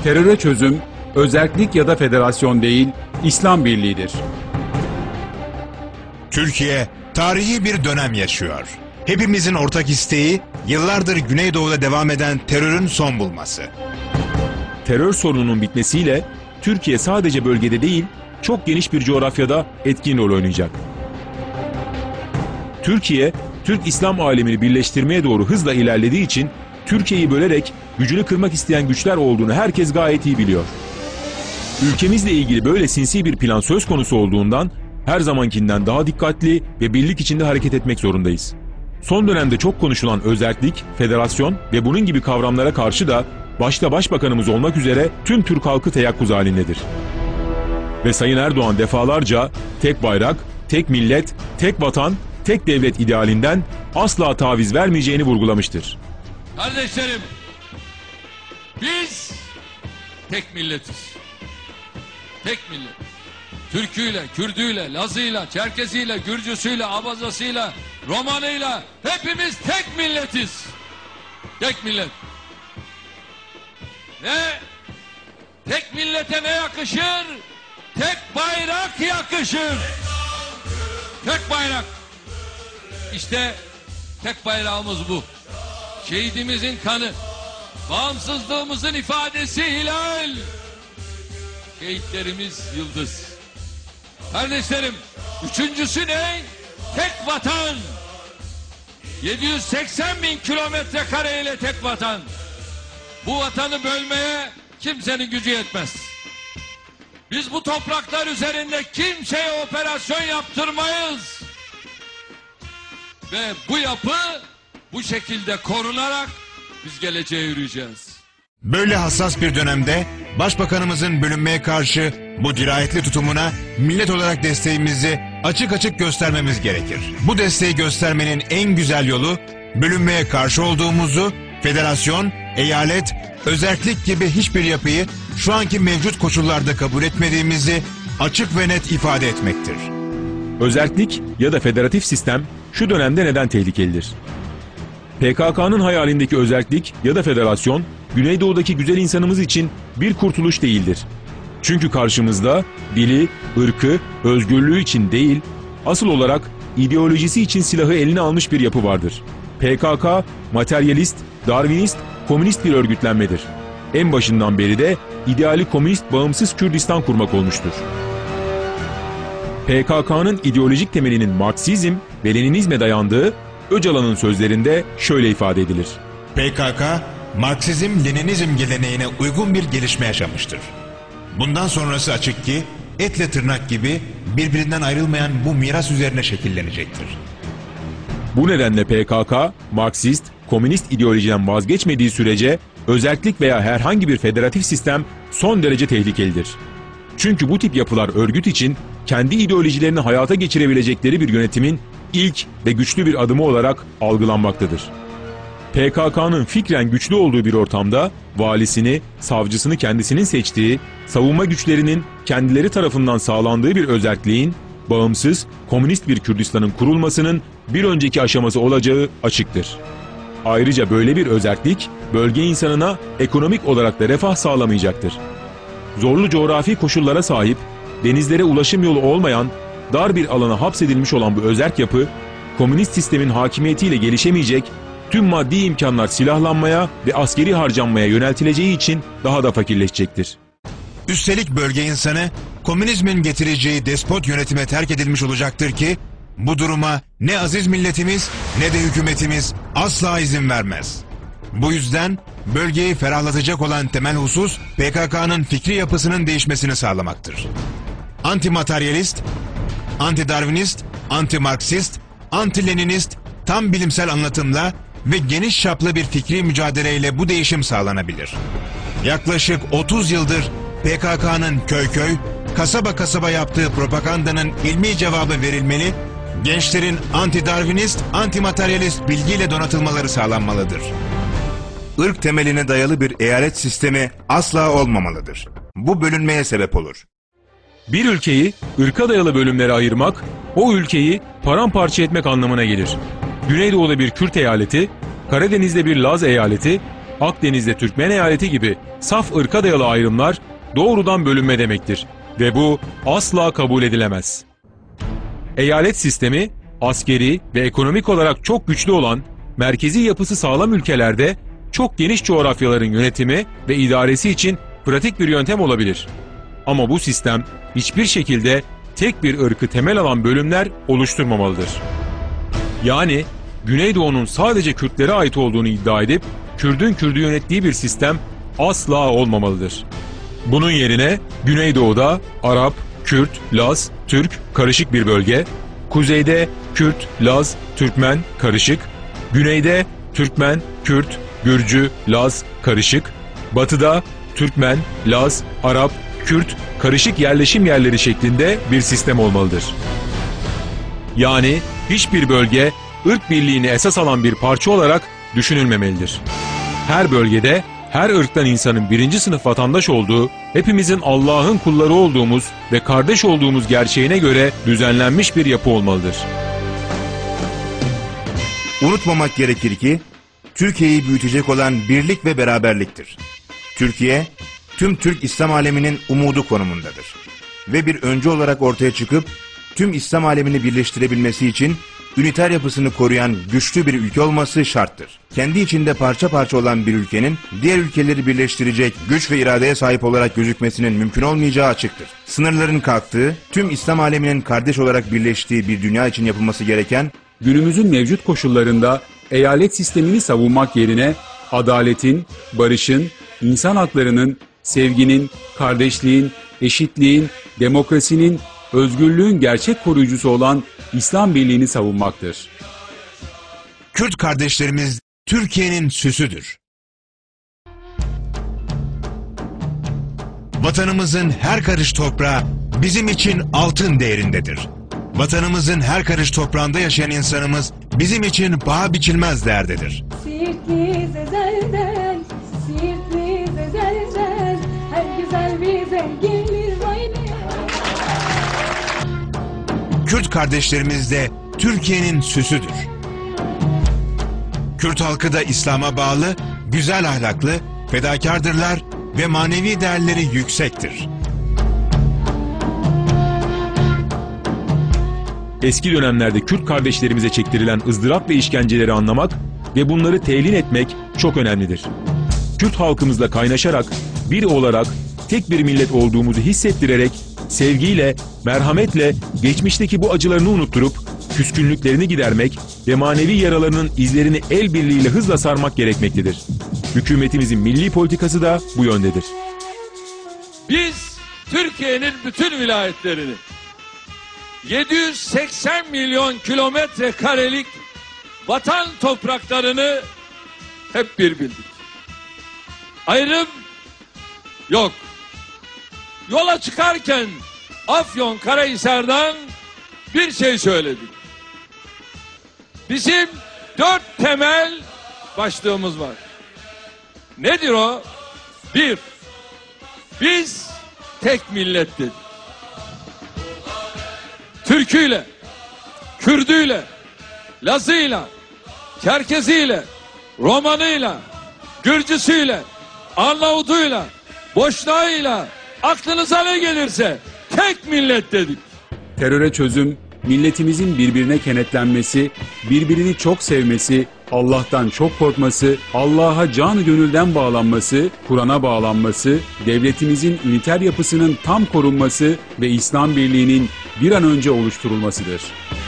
Teröre çözüm, özerklik ya da federasyon değil, İslam birliğidir. Türkiye tarihi bir dönem yaşıyor. Hepimizin ortak isteği yıllardır Güneydoğu'da devam eden terörün son bulması. Terör sorununun bitmesiyle Türkiye sadece bölgede değil, çok geniş bir coğrafyada etkin rol oynayacak. Türkiye, Türk İslam alemini birleştirmeye doğru hızla ilerlediği için Türkiye'yi bölerek gücünü kırmak isteyen güçler olduğunu herkes gayet iyi biliyor. Ülkemizle ilgili böyle sinsi bir plan söz konusu olduğundan her zamankinden daha dikkatli ve birlik içinde hareket etmek zorundayız. Son dönemde çok konuşulan özerklik, federasyon ve bunun gibi kavramlara karşı da başta Başbakanımız olmak üzere tüm Türk halkı teyakkuz halindedir. Ve Sayın Erdoğan defalarca tek bayrak, tek millet, tek vatan, tek devlet idealinden asla taviz vermeyeceğini vurgulamıştır. Kardeşlerim, biz tek milletiz. Tek millet. Türküyle, Kürdüyle, Lazıyla, Çerkeziyle, Gürcüsüyle, Abazasıyla, Romanıyla hepimiz tek milletiz. Tek millet. Ve tek millete ne yakışır? Tek bayrak yakışır. Tek bayrak. İşte tek bayrağımız bu. Şehidimizin kanı, bağımsızlığımızın ifadesi hilal. Şehitlerimiz yıldız. Kardeşlerim, üçüncüsü ne? Tek vatan. 780 bin kilometre kare ile tek vatan. Bu vatanı bölmeye kimsenin gücü yetmez. Biz bu topraklar üzerinde kimseye operasyon yaptırmayız. Ve bu yapı bu şekilde korunarak biz geleceğe yürüyeceğiz. Böyle hassas bir dönemde Başbakanımızın bölünmeye karşı bu dirayetli tutumuna millet olarak desteğimizi açık açık göstermemiz gerekir. Bu desteği göstermenin en güzel yolu bölünmeye karşı olduğumuzu, federasyon, eyalet, özerklik gibi hiçbir yapıyı şu anki mevcut koşullarda kabul etmediğimizi açık ve net ifade etmektir. Özerklik ya da federatif sistem şu dönemde neden tehlikelidir? PKK'nın hayalindeki özerklik ya da federasyon, Güneydoğu'daki güzel insanımız için bir kurtuluş değildir. Çünkü karşımızda dili, ırkı, özgürlüğü için değil, asıl olarak ideolojisi için silahı eline almış bir yapı vardır. PKK, materyalist, Darwinist, komünist bir örgütlenmedir. En başından beri de ideali komünist bağımsız Kürdistan kurmak olmuştur. PKK'nın ideolojik temelinin Marksizm ve Leninizme dayandığı Öcalan'ın sözlerinde şöyle ifade edilir. PKK, Marksizm-Leninizm geleneğine uygun bir gelişme yaşamıştır. Bundan sonrası açık ki etle tırnak gibi birbirinden ayrılmayan bu miras üzerine şekillenecektir. Bu nedenle PKK, Marksist, komünist ideolojiden vazgeçmediği sürece özerklik veya herhangi bir federatif sistem son derece tehlikelidir. Çünkü bu tip yapılar örgüt için kendi ideolojilerini hayata geçirebilecekleri bir yönetimin ilk ve güçlü bir adımı olarak algılanmaktadır. PKK'nın fikren güçlü olduğu bir ortamda valisini, savcısını kendisinin seçtiği, savunma güçlerinin kendileri tarafından sağlandığı bir özerkliğin, bağımsız, komünist bir Kürdistan'ın kurulmasının bir önceki aşaması olacağı açıktır. Ayrıca böyle bir özerklik, bölge insanına ekonomik olarak da refah sağlamayacaktır. Zorlu coğrafi koşullara sahip, denizlere ulaşım yolu olmayan, dar bir alana hapsedilmiş olan bu özerk yapı, komünist sistemin hakimiyetiyle gelişemeyecek, tüm maddi imkanlar silahlanmaya ve askeri harcanmaya yöneltileceği için daha da fakirleşecektir. Üstelik bölge insanı komünizmin getireceği despot yönetime terk edilmiş olacaktır ki bu duruma ne aziz milletimiz ne de hükümetimiz asla izin vermez. Bu yüzden bölgeyi ferahlatacak olan temel husus PKK'nın fikri yapısının değişmesini sağlamaktır. Anti-materyalist, anti-darwinist, anti-marksist, anti-leninist tam bilimsel anlatımla ve geniş çaplı bir fikri mücadeleyle bu değişim sağlanabilir. Yaklaşık 30 yıldır PKK'nın köy köy, kasaba kasaba yaptığı propagandanın ilmi cevabı verilmeli, gençlerin anti-darwinist, anti-materyalist bilgiyle donatılmaları sağlanmalıdır. Irk temeline dayalı bir eyalet sistemi asla olmamalıdır. Bu bölünmeye sebep olur. Bir ülkeyi ırka dayalı bölümlere ayırmak, o ülkeyi paramparça etmek anlamına gelir. Güneydoğu'da bir Kürt eyaleti, Karadeniz'de bir Laz eyaleti, Akdeniz'de Türkmen eyaleti gibi saf ırka dayalı ayrımlar doğrudan bölünme demektir ve bu asla kabul edilemez. Eyalet sistemi, askeri ve ekonomik olarak çok güçlü olan, merkezi yapısı sağlam ülkelerde çok geniş coğrafyaların yönetimi ve idaresi için pratik bir yöntem olabilir. Ama bu sistem hiçbir şekilde tek bir ırkı temel alan bölümler oluşturmamalıdır. Yani Güneydoğu'nun sadece Kürtlere ait olduğunu iddia edip Kürdün Kürdü yönettiği bir sistem asla olmamalıdır. Bunun yerine Güneydoğu'da Arap, Kürt, Laz, Türk karışık bir bölge, kuzeyde Kürt, Laz, Türkmen karışık, güneyde Türkmen, Kürt, Gürcü, Laz karışık, batıda Türkmen, Laz, Arap, Kürt karışık yerleşim yerleri şeklinde bir sistem olmalıdır. Yani hiçbir bölge ırk birliğini esas alan bir parça olarak düşünülmemelidir. Her bölgede her ırktan insanın birinci sınıf vatandaş olduğu, hepimizin Allah'ın kulları olduğumuz ve kardeş olduğumuz gerçeğine göre düzenlenmiş bir yapı olmalıdır. Unutmamak gerekir ki, Türkiye'yi büyütecek olan birlik ve beraberliktir. Türkiye, tüm Türk İslam aleminin umudu konumundadır. Ve bir öncü olarak ortaya çıkıp, tüm İslam alemini birleştirebilmesi için, üniter yapısını koruyan güçlü bir ülke olması şarttır. Kendi içinde parça parça olan bir ülkenin diğer ülkeleri birleştirecek güç ve iradeye sahip olarak gözükmesinin mümkün olmayacağı açıktır. Sınırların kalktığı, tüm İslam aleminin kardeş olarak birleştiği bir dünya için yapılması gereken, Günümüzün mevcut koşullarında eyalet sistemini savunmak yerine adaletin, barışın, insan haklarının, sevginin, kardeşliğin, eşitliğin, demokrasinin, özgürlüğün gerçek koruyucusu olan İslam birliğini savunmaktır. Kürt kardeşlerimiz Türkiye'nin süsüdür. Vatanımızın her karış toprağı bizim için altın değerindedir. Vatanımızın her karış toprağında yaşayan insanımız bizim için paha biçilmez değerdedir. Siirtliyiz ezelden, Siirtliyiz ezelden, her güzel bize gelir vay be. Kürt kardeşlerimiz de Türkiye'nin süsüdür. Kürt halkı da İslam'a bağlı, güzel ahlaklı, fedakardırlar ve manevi değerleri yüksektir. Eski dönemlerde Kürt kardeşlerimize çektirilen ızdırap ve işkenceleri anlamak ve bunları telin etmek çok önemlidir. Kürt halkımızla kaynaşarak, bir olarak tek bir millet olduğumuzu hissettirerek, sevgiyle, merhametle geçmişteki bu acılarını unutturup, küskünlüklerini gidermek ve manevi yaralarının izlerini el birliğiyle hızla sarmak gerekmektedir. Hükümetimizin milli politikası da bu yöndedir. Biz Türkiye'nin bütün vilayetlerini 780 milyon kilometre karelik vatan topraklarını hep bir bildik. Ayrım yok. Yola çıkarken Afyonkarahisar'dan bir şey söyledik. Bizim 4 temel başlığımız var. Nedir o? 1. Biz tek millet dedik. Türküyle, Kürdüyle, Lazıyla, Çerkeziyle, Romanıyla, Gürcüsüyle, Arnavutuyla, Boşnağıyla, aklınıza ne gelirse tek millet dedik. Teröre çözüm, milletimizin birbirine kenetlenmesi, birbirini çok sevmesi, Allah'tan çok korkması, Allah'a canı gönülden bağlanması, Kur'an'a bağlanması, devletimizin üniter yapısının tam korunması ve İslam birliğinin bir an önce oluşturulmasıdır.